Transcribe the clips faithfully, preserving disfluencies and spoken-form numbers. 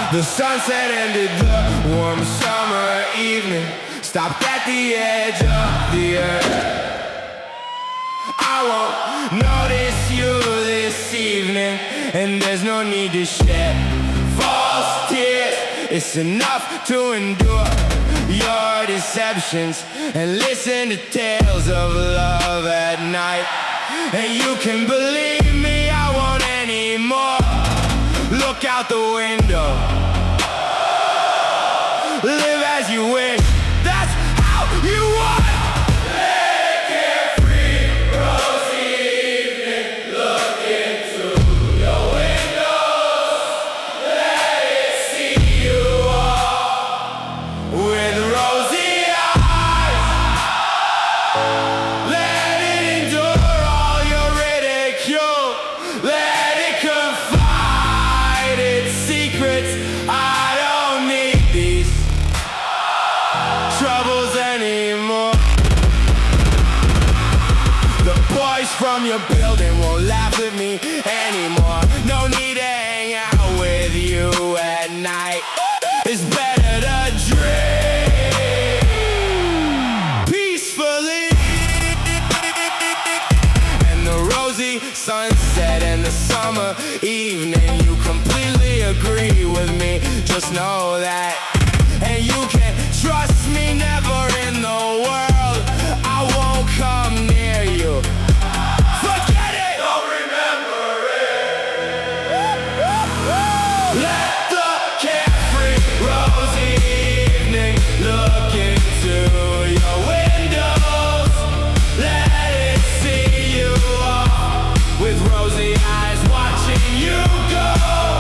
The sunset ended the warm summer evening, stopped at the edge of the earth. I won't notice you this evening, and there's no need to shed false tears. It's enough to endure your deceptions and listen to tales of love at night. And you can believe me, I won't anymore. Look out the window, live as you wish, that's how you want. Let it carefree, rosy evening, look into your windows. Let it see you all with rosy eyes. Let it endure all your ridicule. Let it confide its secrets. I don't need these troubles anymore. The boys from your building won't laugh at me anymore. No need to hang out with you at night. It's better to dream peacefully. And the rosy sunset and the summer evening, you completely agree with me, just know that. And you can trust me, never in the world I won't come near you. Forget it! Don't remember it. Let the carefree rosy evening look into your windows. Let it see you all with rosy eyes watching you go.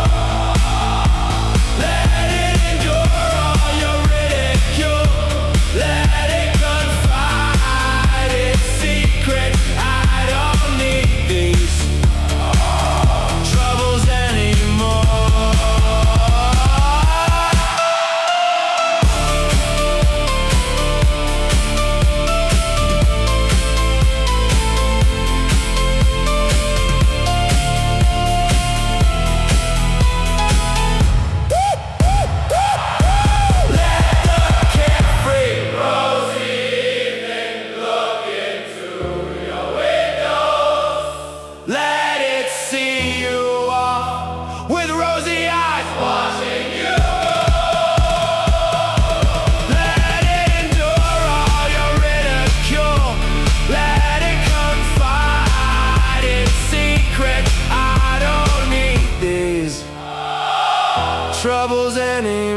Let it endure all your ridicule. Let it confide its secret. I don't need these troubles anymore. Let it see you all with rosy eyes watching you. Let it endure all your ridicule. Let it confide its secret. I don't need these troubles anymore.